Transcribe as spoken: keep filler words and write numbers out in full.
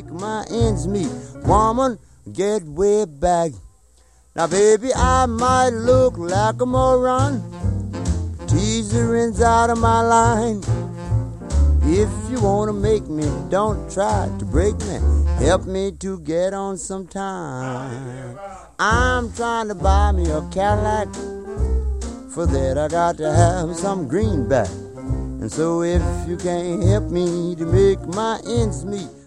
make my ends meet. Woman, get way back. Now, baby, I might look like a moron. Teaserings out of my line. If you wanna make me, don't try to break me. Help me to get on some time. I'm trying to buy me a Cadillac. For that I got to have some greenback. And so if you can't help me to make my ends meet,